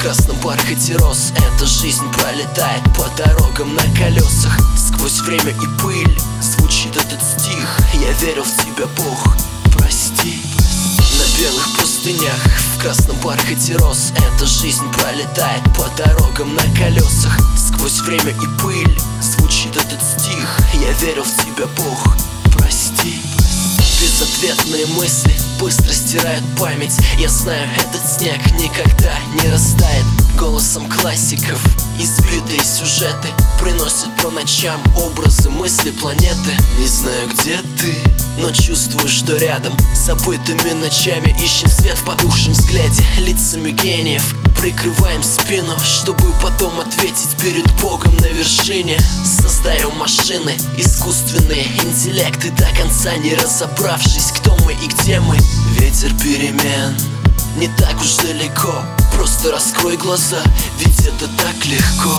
красном бархате роз. Эта жизнь пролетает по дорогам на колесах. Сквозь время и пыль звучит этот стих: я верил в тебя, Бог, прости. На белых пустынях, в красном бархате роз. Эта жизнь пролетает по дорогам на колесах. Сквозь время и пыль звучит этот стих: я верил в тебя, Бог, прости. Безответные мысли быстро стирают память. Я знаю, этот снег никогда не растает. Голосом классиков избитые сюжеты приносят по ночам образы, мысли, планеты. Не знаю, где ты, но чувствую, что рядом. Забытыми ночами ищем свет в потухшем взгляде. Лицами гениев прикрываем спину, чтобы потом ответить перед Богом на вершине. Создаем машины, искусственные интеллекты, до конца не разобравшись, кто мы и где мы. Ветер перемен не так уж далеко. Просто раскрой глаза, ведь это так легко.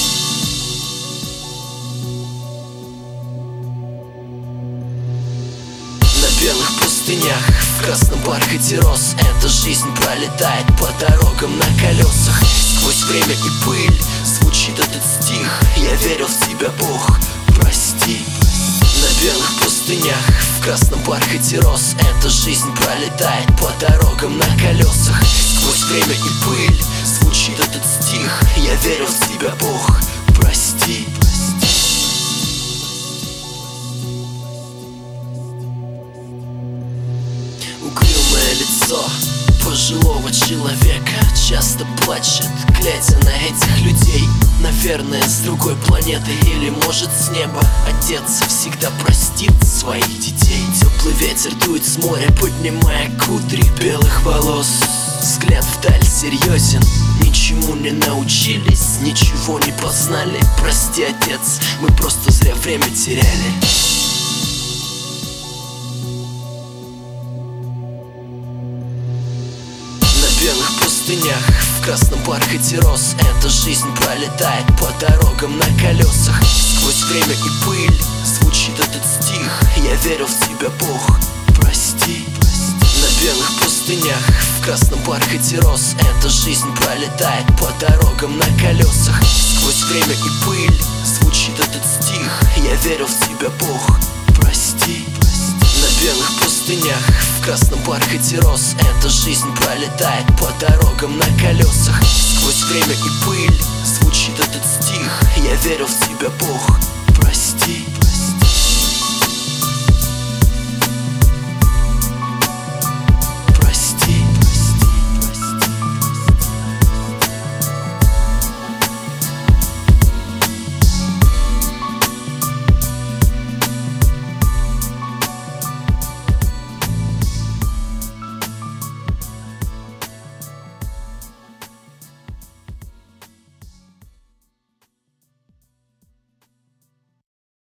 На белых пустынях, в красном бархате роз. Эта жизнь пролетает по дорогам на колесах. Сквозь время и пыль звучит этот стих: я верил в тебя, Бог, прости. На белых пустынях, в красном бархате роз. Эта жизнь пролетает по дорогам на колесах. Сквозь время и пыль звучит этот стих: я верил в тебя, Бог, прости. Угрюмое лицо пожилого человека часто плачет, глядя на этих людей. Наверное, с другой планеты или, может, с неба. Отец всегда простит своих детей. Теплый ветер дует с моря, поднимая кудри белых волос. Взгляд вдаль серьезен, ничему не научились, ничего не познали. Прости, отец, мы просто зря время теряли. На белых пустынях, в красном бархате роз. Эта жизнь пролетает по дорогам на колесах. Сквозь время и пыль звучит этот стих: я верил в тебя, Бог, прости. На белых пустынях, в красном бархате роз. Эта жизнь пролетает по дорогам на колесах. Сквозь время и пыль звучит этот стих: я верил в тебя, Бог, прости. На белых пустынях, в красном бархате роз. Эта жизнь пролетает по дорогам на колесах. Сквозь время и пыль звучит этот стих: я верил в тебя, Бог,